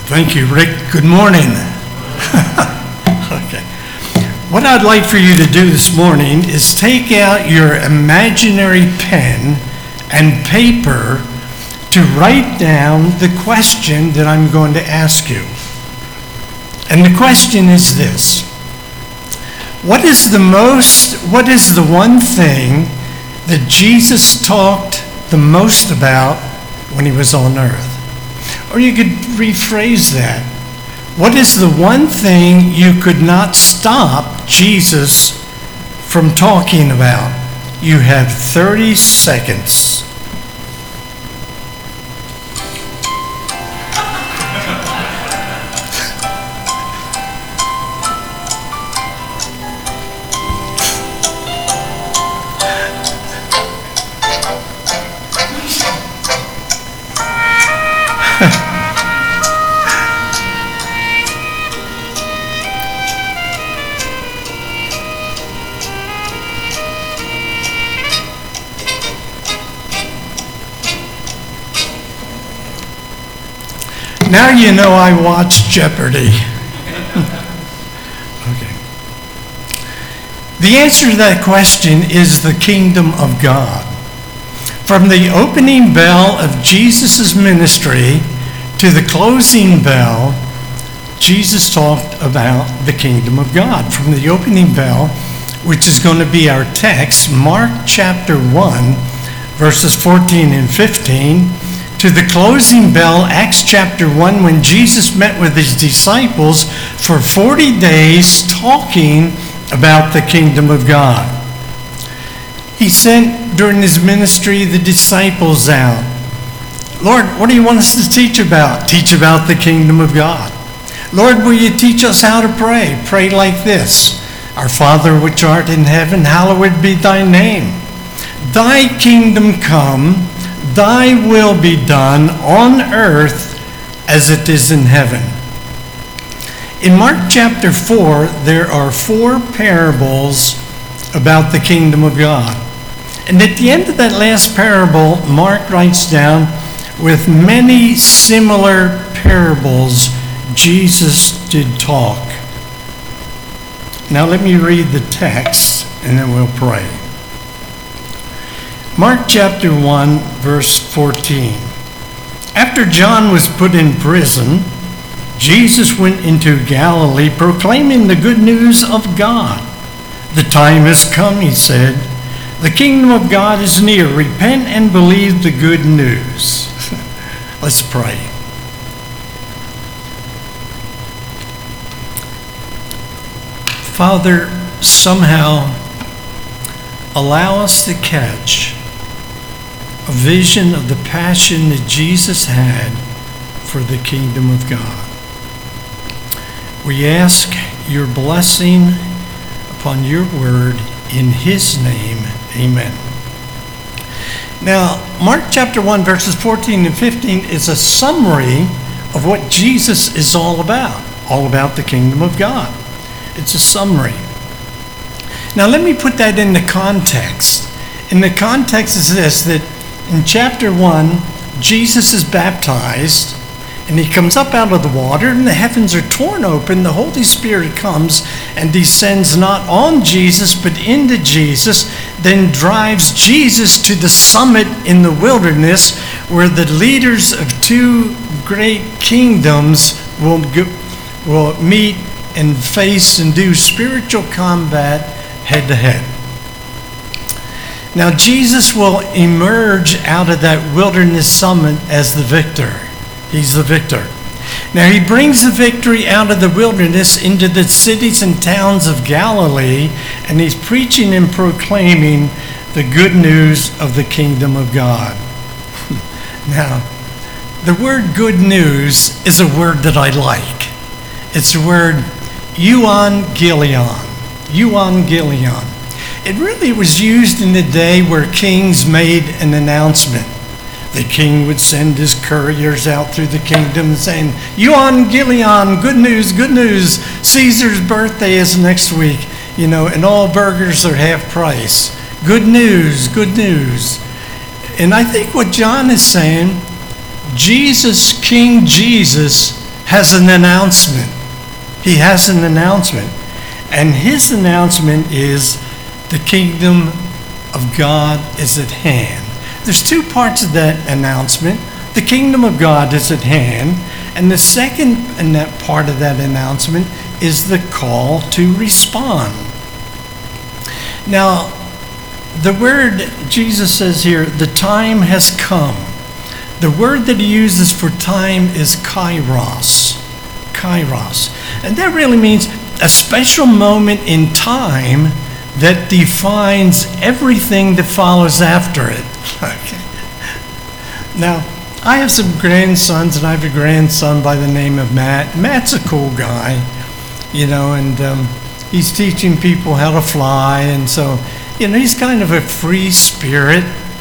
Thank you, Rick. Good morning. Okay. What I'd like for you to do this morning is take out your imaginary pen and paper to write down the question that I'm going to ask you. And the question is this: what is the one thing that Jesus talked the most about when he was on earth? Or you could rephrase that. What is the one thing you could not stop Jesus from talking about? You have 30 seconds. Now you know I watch Jeopardy. Okay. The answer to that question is the kingdom of God. From the opening bell of Jesus' ministry to the closing bell, Jesus talked about the kingdom of God. From the opening bell, which is going to be our text, Mark chapter 1, verses 14 and 15, to the closing bell, Acts chapter 1, when Jesus met with his disciples for 40 days talking about the kingdom of God. He sent, during his ministry, the disciples out. Lord, what do you want us to teach about? Teach about the kingdom of God. Lord, will you teach us how to pray? Pray like this: Our Father which art in heaven, hallowed be thy name. Thy kingdom come, thy will be done on earth as it is in heaven. In Mark chapter 4, there are 4 parables about the kingdom of God. And at the end of that last parable, Mark writes down, with many similar parables, Jesus did talk. Now let me read the text and then we'll pray. Mark chapter 1, verse 14. After John was put in prison, Jesus went into Galilee proclaiming the good news of God. The time has come, he said. The kingdom of God is near. Repent and believe the good news. Let's pray. Father, somehow allow us to catch a vision of the passion that Jesus had for the kingdom of God. We ask your blessing upon your word in his name. Amen. Now, Mark chapter 1, verses 14 and 15 is a summary of what Jesus is all about the kingdom of God. It's a summary. Now, let me put that into context. And the context is this, that in chapter 1, Jesus is baptized, and he comes up out of the water, and the heavens are torn open. The Holy Spirit comes and descends not on Jesus, but into Jesus, then drives Jesus to the summit in the wilderness, where the leaders of 2 great kingdoms will meet and face and do spiritual combat head to head. Now, Jesus will emerge out of that wilderness summit as the victor. He's the victor. Now, he brings the victory out of the wilderness into the cities and towns of Galilee, and he's preaching and proclaiming the good news of the kingdom of God. Now, the word good news is a word that I like. It's the word euangelion. Euangelion. It really was used in the day where kings made an announcement. The king would send his couriers out through the kingdom saying, Euangelion, good news, good news. Caesar's birthday is next week, and all burgers are half price. Good news, good news. And I think what John is saying, King Jesus has an announcement. He has an announcement. And his announcement is the kingdom of God is at hand. There's two parts of that announcement. The kingdom of God is at hand. And the second part of that announcement is the call to respond. Now, the word Jesus says here, the time has come. The word that he uses for time is kairos. Kairos. And that really means a special moment in time that defines everything that follows after it. Okay. Now, I have some grandsons, and I have a grandson by the name of Matt. Matt's a cool guy, and he's teaching people how to fly, and so, he's kind of a free spirit,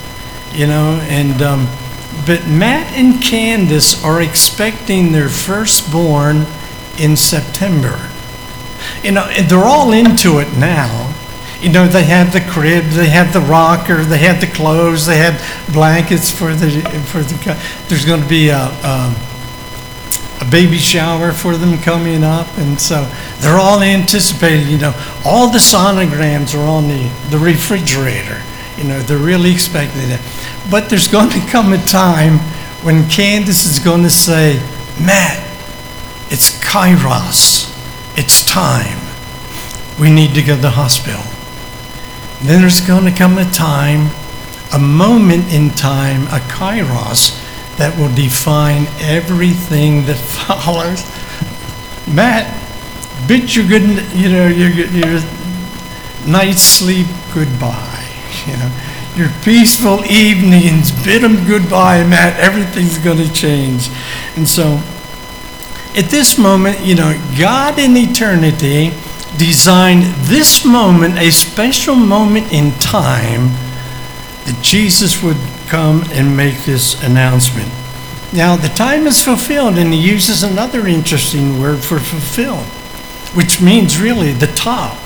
but Matt and Candace are expecting their firstborn in September. And they're all into it now. They have the crib, they have the rocker, they have the clothes, they have blankets for the. There's going to be a baby shower for them coming up, and so they're all anticipating. All the sonograms are on the refrigerator. They're really expecting it. But there's going to come a time when Candace is going to say, "Matt, it's kairos. It's time. We need to go to the hospital." Then there's going to come a time, a moment in time, a kairos, that will define everything that follows. Matt, bid your good, your night's sleep goodbye. Your peaceful evenings, bid them goodbye, Matt. Everything's going to change. And so, at this moment, God in eternity designed this moment, a special moment in time, that Jesus would come and make this announcement. Now, the time is fulfilled, and he uses another interesting word for fulfilled, which means really the top.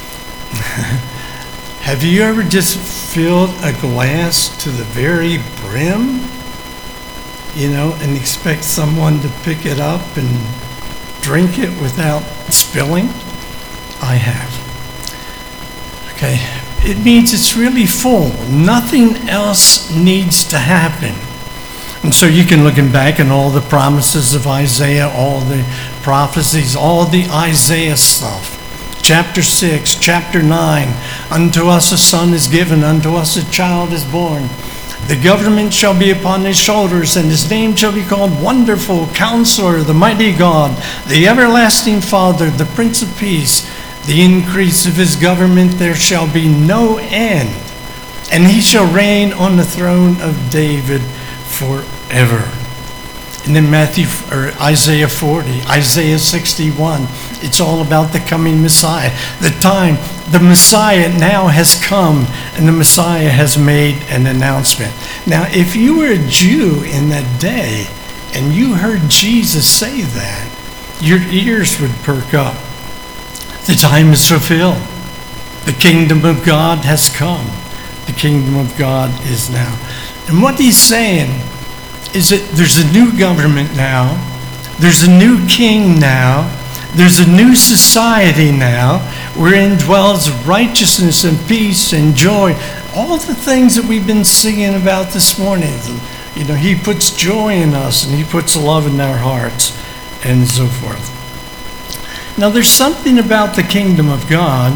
Have you ever just filled a glass to the very brim, and expect someone to pick it up and drink it without spilling? I have. Okay, it means it's really full. Nothing else needs to happen. And so you can look back at all the promises of Isaiah, all the prophecies, all the Isaiah stuff. Chapter 6, chapter 9, unto us a son is given, unto us a child is born. The government shall be upon his shoulders, and his name shall be called Wonderful, Counselor, the Mighty God, the Everlasting Father, the Prince of Peace. The increase of his government there shall be no end, and he shall reign on the throne of David forever. And then Isaiah 40, Isaiah 61, it's all about the coming Messiah. The Messiah now has come, and the Messiah has made an announcement. Now, if you were a Jew in that day, and you heard Jesus say that, your ears would perk up. The time is fulfilled. The kingdom of God has come. The kingdom of God is now. And what he's saying is that there's a new government now. There's a new king now. There's a new society now wherein dwells righteousness and peace and joy. All the things that we've been singing about this morning. He puts joy in us, and he puts love in our hearts, and so forth. Now, there's something about the kingdom of God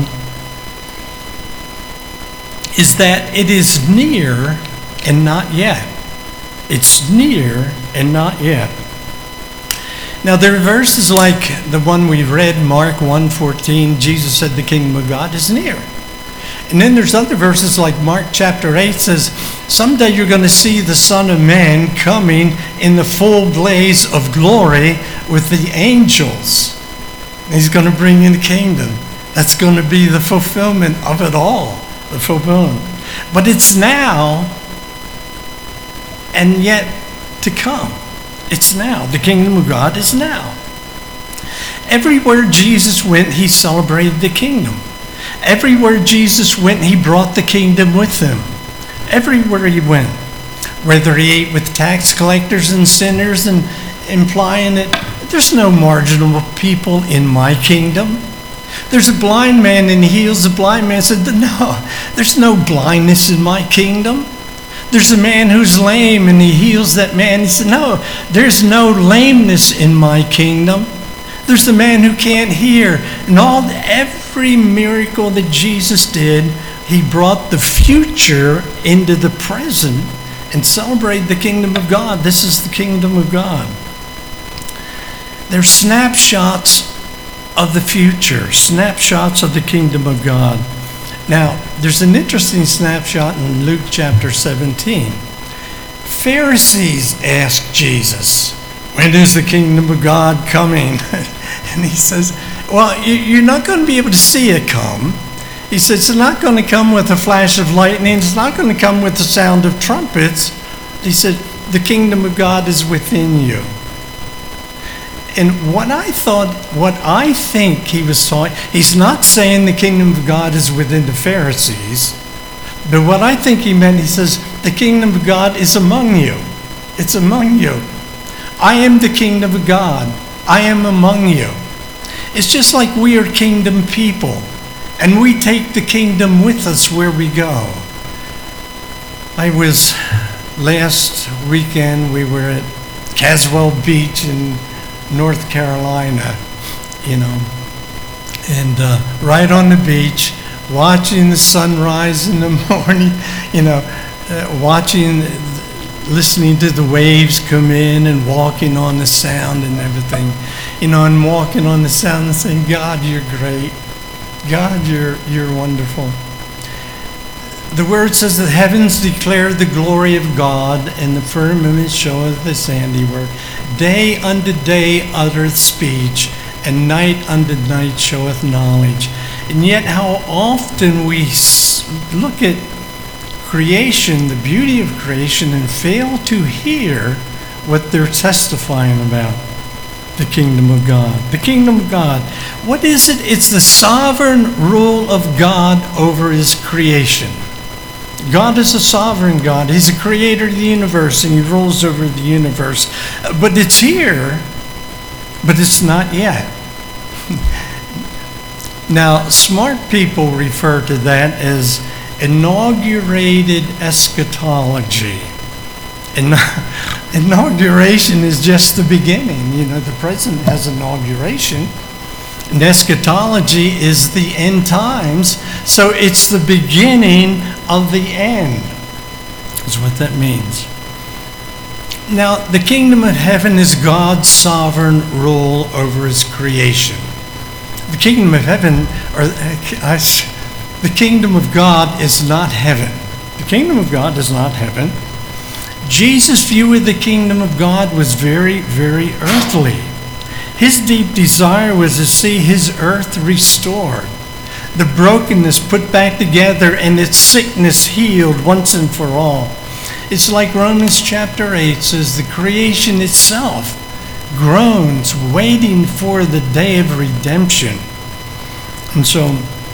is that it is near and not yet. It's near and not yet. Now, there are verses like the one we read, Mark 1:14, Jesus said the kingdom of God is near. And then there's other verses like Mark chapter 8 says, someday you're going to see the Son of Man coming in the full blaze of glory with the angels. He's going to bring in the kingdom. That's going to be the fulfillment of it all, the fulfillment. But it's now and yet to come. It's now. The kingdom of God is now. Everywhere Jesus went, he celebrated the kingdom. Everywhere Jesus went, he brought the kingdom with him. Everywhere he went. Whether he ate with tax collectors and sinners and implying that There's no marginal people in my kingdom. There's a blind man and he heals the blind man. Said, no, there's no blindness in my kingdom. There's a man who's lame and he heals that man. He said, no, there's no lameness in my kingdom. There's a man who can't hear. And every miracle that Jesus did, he brought the future into the present and celebrated the kingdom of God. This is the kingdom of God. They're snapshots of the future, snapshots of the kingdom of God. Now, there's an interesting snapshot in Luke chapter 17. Pharisees asked Jesus, when is the kingdom of God coming? And he says, well, you're not going to be able to see it come. He says, it's not going to come with a flash of lightning. It's not going to come with the sound of trumpets. He said, the kingdom of God is within you. And what I think he was talking, he's not saying the kingdom of God is within the Pharisees, but what I think he meant, he says, the kingdom of God is among you. It's among you. I am the kingdom of God. I am among you. It's just like we are kingdom people, and we take the kingdom with us where we go. Last weekend, we were at Caswell Beach in North Carolina, and right on the beach, watching the sunrise in the morning, listening to the waves come in and walking on the sound and everything, and walking on the sound and saying, God, you're great. God, you're wonderful. The word says the heavens declare the glory of God, and the firmament showeth his handiwork. Day unto day uttereth speech, and night unto night showeth knowledge. And yet how often we look at creation, the beauty of creation, and fail to hear what they're testifying about. The kingdom of God. The kingdom of God. What is it? It's the sovereign rule of God over his creation. God is a sovereign God. He's a creator of the universe, and he rules over the universe. But it's here, but it's not yet. Now, smart people refer to that as inaugurated eschatology. Inauguration is just the beginning. The president has inauguration. And eschatology is the end times. So it's the beginning of the end, is what that means. Now, the kingdom of heaven is God's sovereign rule over his creation. The kingdom of heaven, the kingdom of God is not heaven. The kingdom of God is not heaven. Jesus' view of the kingdom of God was very, very earthly. His deep desire was to see his earth restored, the brokenness put back together, and its sickness healed once and for all. It's like Romans chapter 8 says, the creation itself groans, waiting for the day of redemption. And so,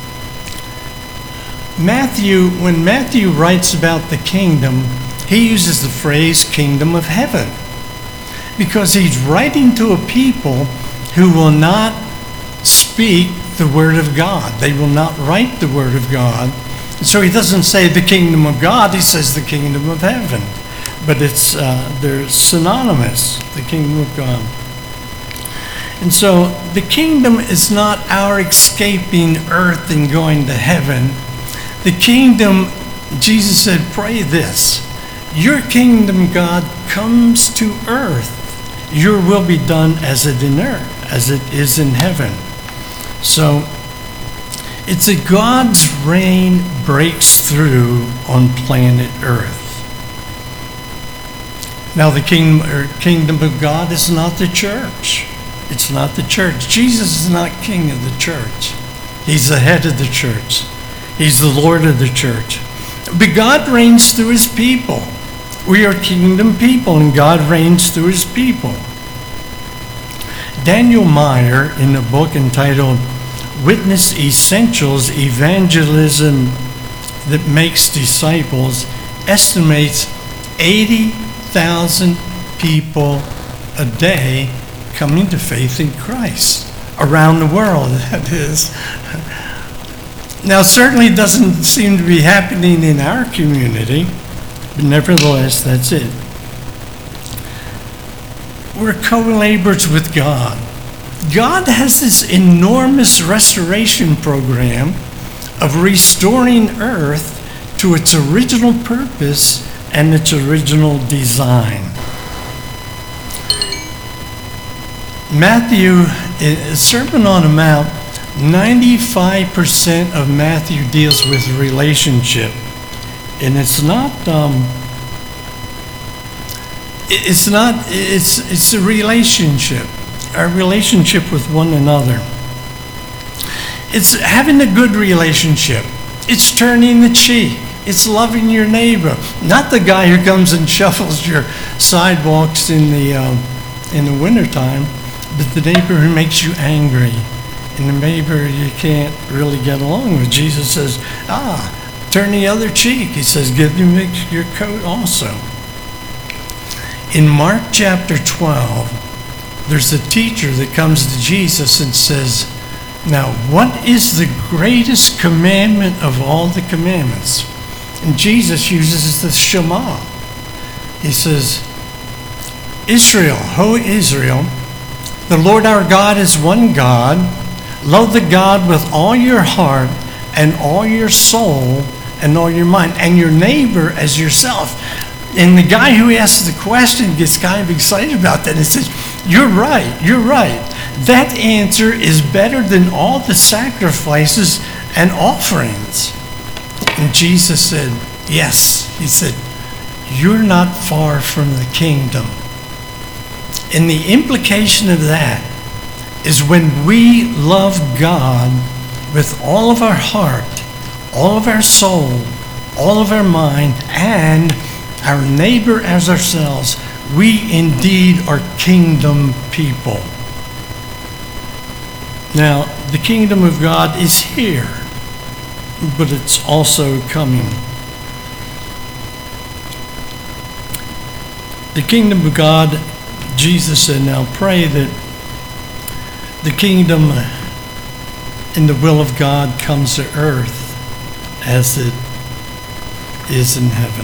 when Matthew writes about the kingdom, he uses the phrase kingdom of heaven, because he's writing to a people who will not speak the word of God. They will not write the word of God. And so he doesn't say the kingdom of God, he says the kingdom of heaven. But they're synonymous, the kingdom of God. And so the kingdom is not our escaping earth and going to heaven. The kingdom, Jesus said, pray this. Your kingdom, God, comes to earth. Your will be done as it is in heaven. So it's that God's reign breaks through on planet Earth. Now the kingdom of God is not the church. It's not the church. Jesus is not king of the church. He's the head of the church. He's the Lord of the church. But God reigns through his people. We are kingdom people, and God reigns through his people. Daniel Meyer, in a book entitled Witness Essentials, Evangelism that Makes Disciples, estimates 80,000 people a day coming to faith in Christ around the world, that is. Now, certainly it doesn't seem to be happening in our community, but nevertheless, that's it. We're co-laborers with God. God has this enormous restoration program of restoring earth to its original purpose and its original design. Matthew, Sermon on the Mount, 95% of Matthew deals with relationship. And it's a relationship, our relationship with one another. It's having a good relationship. It's turning the cheek. It's loving your neighbor. Not the guy who comes and shuffles your sidewalks in the wintertime, but the neighbor who makes you angry. And the neighbor you can't really get along with. Jesus says, turn the other cheek. He says, give him your coat also. In Mark chapter 12, there's a teacher that comes to Jesus and says, now, what is the greatest commandment of all the commandments? And Jesus uses the Shema. He says, Israel, ho Israel, the Lord our God is one God. Love the God with all your heart and all your soul and all your mind, and your neighbor as yourself. And the guy who asks the question gets kind of excited about that and says, you're right. That answer is better than all the sacrifices and offerings. And Jesus said, yes. He said, you're not far from the kingdom. And the implication of that is when we love God with all of our heart, all of our soul, all of our mind, and our neighbor as ourselves, we indeed are kingdom people. Now, the kingdom of God is here, but it's also coming. The kingdom of God, Jesus said, now pray that the kingdom and the will of God comes to earth as it is in heaven.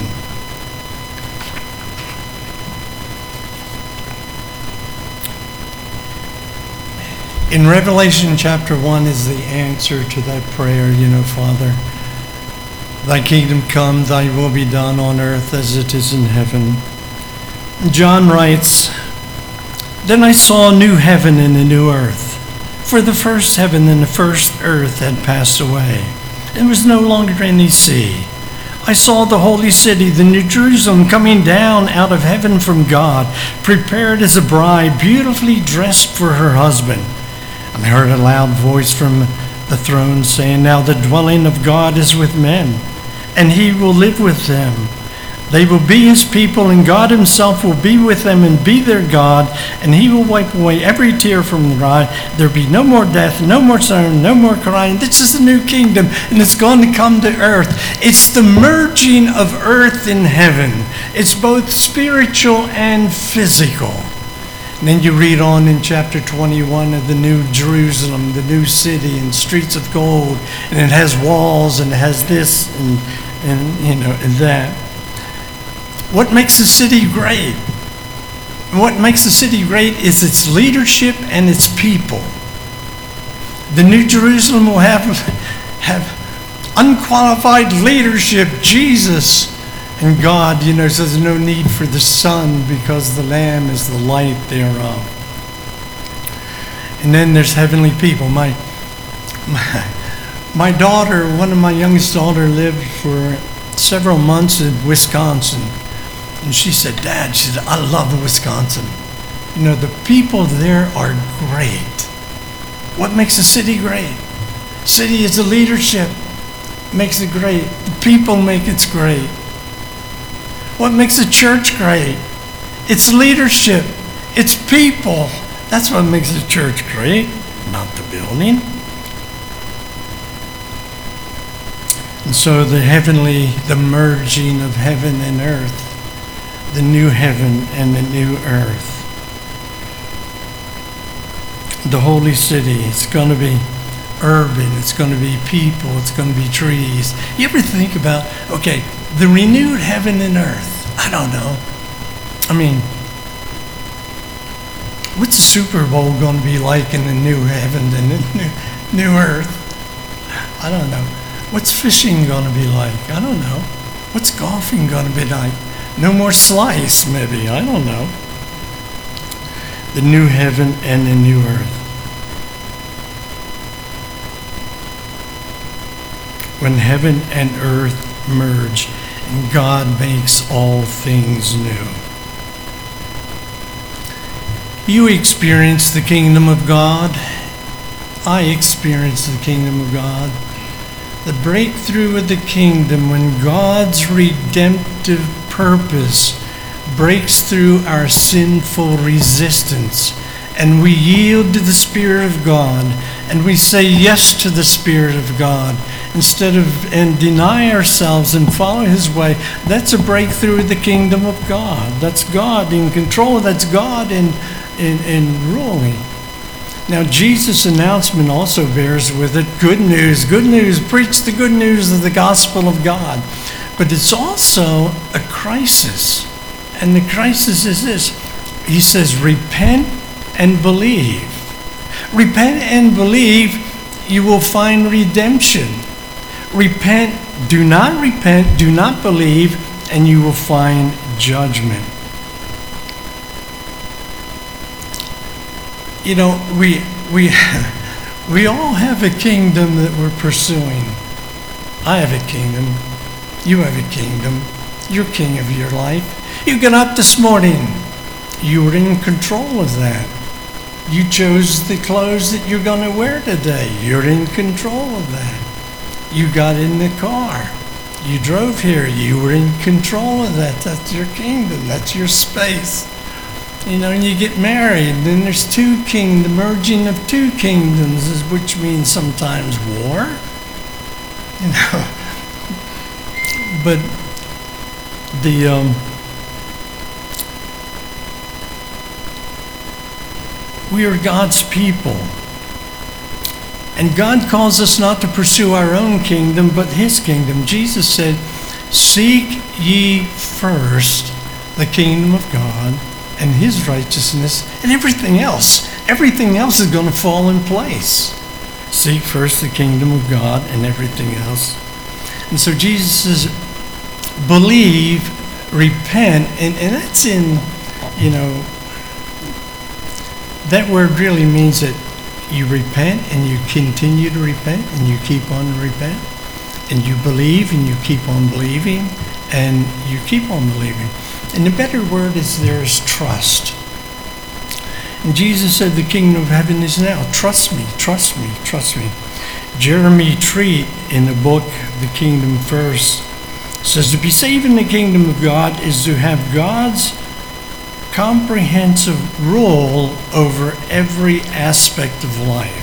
In Revelation chapter 1 is the answer to that prayer, Father, thy kingdom come, thy will be done on earth as it is in heaven. John writes, then I saw a new heaven and a new earth, for the first heaven and the first earth had passed away. There was no longer any sea. I saw the holy city, the New Jerusalem, coming down out of heaven from God, prepared as a bride, beautifully dressed for her husband. And I heard a loud voice from the throne saying, now the dwelling of God is with men, and he will live with them. They will be his people, and God himself will be with them and be their God, and he will wipe away every tear from their eye. There will be no more death, no more sorrow, no more crying. This is the new kingdom, and it's going to come to earth. It's the merging of earth and heaven. It's both spiritual and physical. And then you read on in chapter 21 of the New Jerusalem, the new city, and streets of gold, and it has walls, and it has this, and that. What makes the city great? What makes the city great is its leadership and its people. The New Jerusalem will have unqualified leadership. Jesus and God, says there's no need for the sun because the Lamb is the light thereof. And then there's heavenly people. My daughter, one of my youngest daughter, lived for several months in Wisconsin. And she said, Dad, I love Wisconsin. The people there are great. What makes a city great? City is the leadership. Makes it great. The people make it great. What makes a church great? It's leadership. It's people. That's what makes a church great, not the building. And so the merging of heaven and earth, the new heaven and the new earth. the holy city. It's going to be urban. It's going to be people. It's going to be trees. You ever think about, okay, the renewed heaven and earth? I don't know. I mean, what's the Super Bowl going to be like in the new heaven and the new earth? I don't know. What's fishing going to be like? I don't know. What's golfing going to be like? No more slice, maybe. I don't know. The new heaven and the new earth. When heaven and earth merge and God makes all things new. You experience the kingdom of God. I experience the kingdom of God. The breakthrough of the kingdom when God's redemptive purpose breaks through our sinful resistance and we yield to the Spirit of God and we say yes to the Spirit of God and deny ourselves and follow His way. That's a breakthrough of the kingdom of God. That's God in control. That's God in ruling. Now, Jesus' announcement also bears with it good news, preach the good news of the gospel of God. But it's also a crisis. And the crisis is this. He says, repent and believe. Repent and believe, you will find redemption. Repent, do not believe, and you will find judgment. You know, we all have a kingdom that we're pursuing. I have a kingdom. You have a kingdom. You're king of your life. You got up this morning. You were in control of that. You chose the clothes that you're going to wear today. You're in control of that. You got in the car. You drove here. You were in control of that. That's your kingdom. That's your space. You know, and you get married, then there's the merging of two kingdoms, which means sometimes war. You know, but we are God's people. And God calls us not to pursue our own kingdom, but His kingdom. Jesus said, seek ye first the kingdom of God and His righteousness, and everything else is going to fall in place. Seek first the kingdom of God and everything else. And so Jesus says, believe, repent, and that's in, you know, that word really means that you repent and you continue to repent and you keep on repent, and you believe and you keep on believing and you keep on believing. And the better word is there is trust. And Jesus said the kingdom of heaven is now. Trust me, trust me, trust me. Jeremy Treat in the book The Kingdom First says to be saved in the kingdom of God is to have God's comprehensive rule over every aspect of life.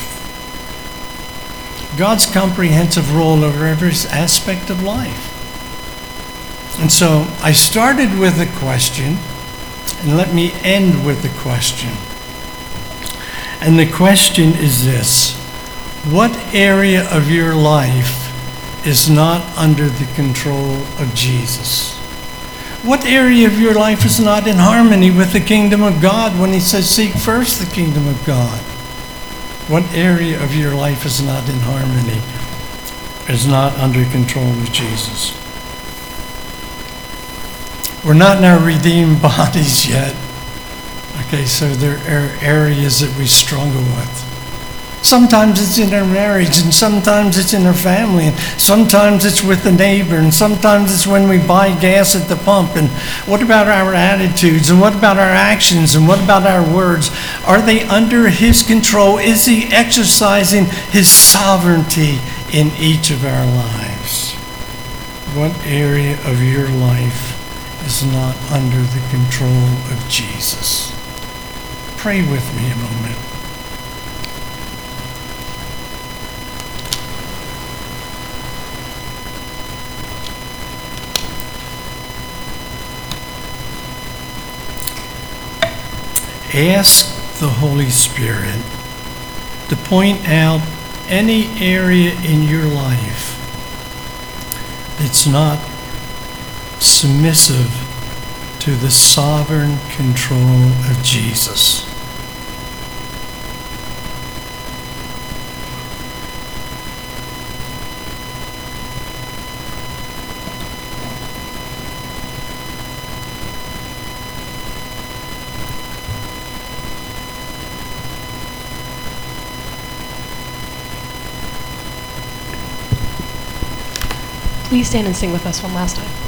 God's comprehensive rule over every aspect of life. And so I started with a question, and let me end with a question. And the question is this: what area of your life is not under the control of Jesus? What area of your life is not in harmony with the kingdom of God when He says, seek first the kingdom of God? What area of your life is not in harmony, is not under control of Jesus? We're not in our redeemed bodies yet. Okay, so there are areas that we struggle with. Sometimes it's in our marriage, and sometimes it's in our family, and sometimes it's with the neighbor, and sometimes it's when we buy gas at the pump. And what about our attitudes, and what about our actions, and what about our words? Are they under His control? Is He exercising His sovereignty in each of our lives? What area of your life is not under the control of Jesus? Pray with me a moment. Ask the Holy Spirit to point out any area in your life that's not submissive to the sovereign control of Jesus. Please stand and sing with us one last time.